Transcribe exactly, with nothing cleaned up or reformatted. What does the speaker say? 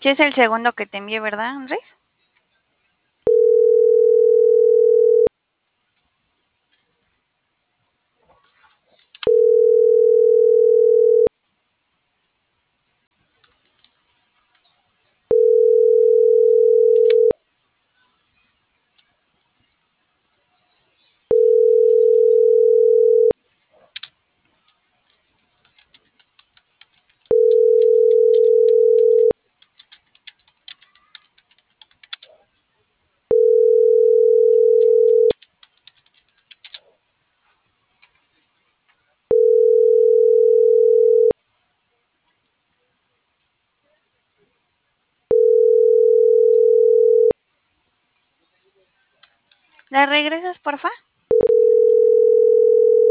Sí es el segundo que te envié, ¿verdad, Andrés? ¿La regresas, porfa?